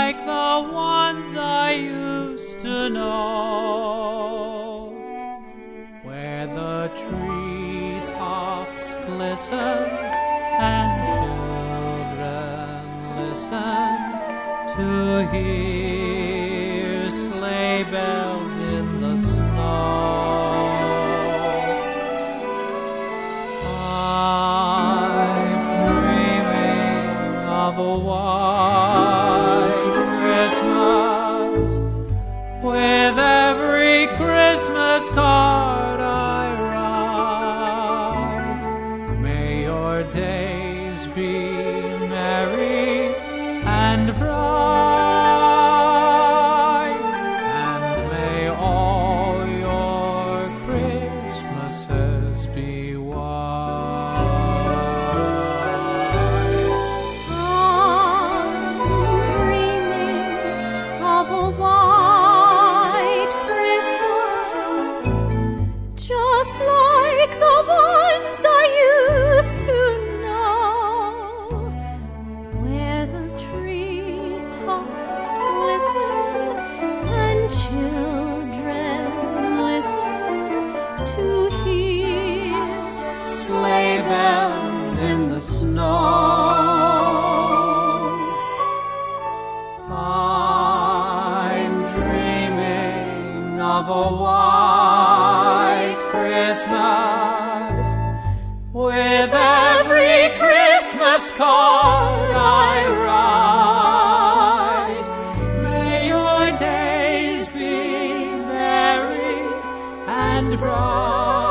like the ones I used to know, where the treetops glisten and children listen to hear sleigh bells in the snow. Of a white Christmas, with every Christmas card I write. May your days be merry and bright, and may all your Christmases be white. Of a white Christmas, just like the ones I used to know, where the treetops glisten and children listen to hear sleigh bells in the snow. Of a white Christmas, with every Christmas card I write. May your days be merry and bright.